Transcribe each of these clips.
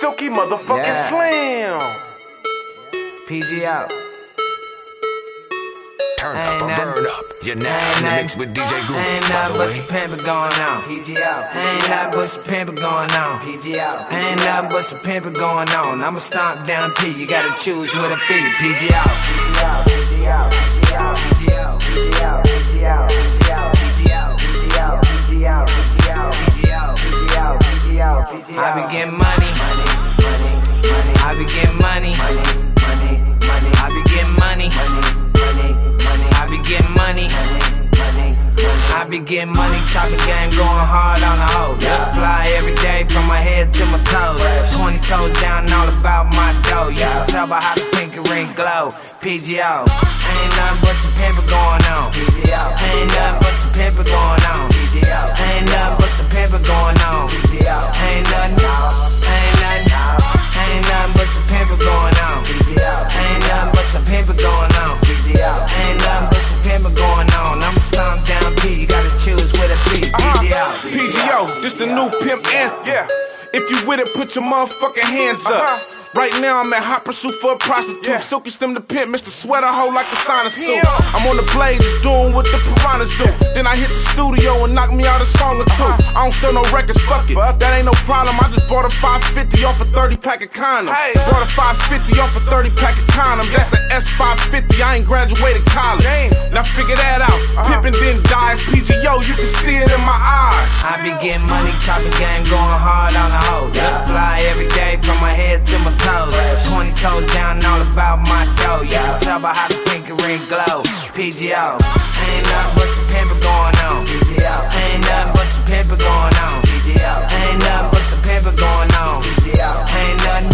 Silky motherfucking Slim. PGO. Turn up or burn up. You're now in the mix with DJ Guru. Ain't nothing but some pimpin' going on. PGO. Ain't nothing but some pimpin' going on. PGO. Ain't nothing but some pimpin' going on. I'ma stomp down P. You gotta choose with a beat. PGO. PGO. PGO. PGO. PGO. PGO. PGO. PGO. PGO. PGO. PGO. I be getting money. I be getting money. I be getting money. I be getting money. I be getting money, chopping game, going hard on the hoe. Fly every day from my head to my toes. 20 toes down, all about my dough. You can tell by how the pinky ring glow. PGO. Ain't nothing but some pimpin' going on. Ain't nothing but some pimpin' going on. Ain't nothing but some pimpin' going on. Ain't nothing but some pimpin' going on. Ain't nothing but some pimpin' going on. Ain't nothing but some pimpin' going on. I'ma stomp down P. You gotta choose with a P. PGO, this the new pimp anthem. If you with it, put your motherfucking hands up. Right now I'm at hot pursuit for a prostitute. Silky Slim the pimp, Mr. Sweater hoe like a sauna suit. I'm on the blade, just doing what the piranhas do. Then I hit the studio and knock me out a song or two. I don't sell no records, fuck it. That ain't no problem. I just bought a 550 off a 30 pack of condoms. Bought a 550 off a 30 pack of condoms. That's an S550. I ain't graduated college. Now figure that out. Pippin didn't die. It's PGO. You can see it in my eyes. I be getting money, chopping game, going hard on the hoe. Fly every day from my head to my toes. 20 toes down, all about my dough. You can tell by how the pinky ring glow. PGO. Ain't nothing but some pimpin' going on. Ain't nothing but some pimpin' going on. Ain't nothing but some pimpin' going on. Ain't nothing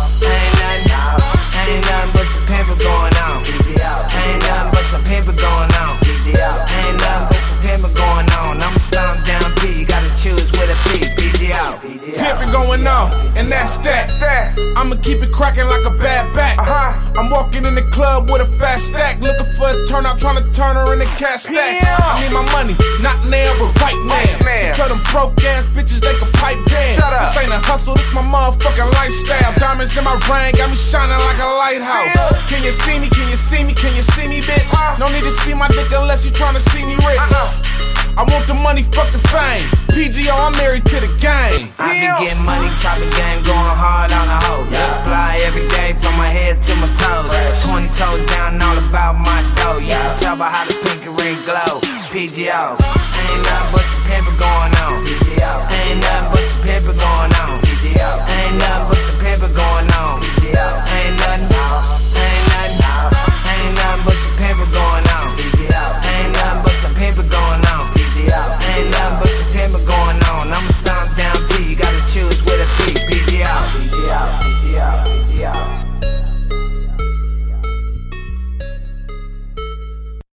but some pimpin' going on. Ain't nothing but some pimpin' going on. Ain't nothing but some pimpin' going on. I'ma stomp down P. You gotta choose with a P. PGO. Pimpin' going on, and that's that. I'ma keep it crackin' like a bad back. I'm walking in the club with a fat stack, looking for a turnout, trying to turn her into cash stacks. I need my money, not now, but right now. So tell them broke ass bitches they can pipe down. This ain't a hustle, this my motherfucking lifestyle. Diamonds in my ring, got me shining like a lighthouse. Can you see me? Can you see me? Can you see me, bitch? No need to see my dick unless you tryna see me rich. I want the money, fuck the fame. PGO, I'm married to the game. I be getting money, chopping game, going hard on the hoe. Fly every day from my head to my toes. 20 toes down, all about my dough. You can tell by how the pinky ring glow. PGO.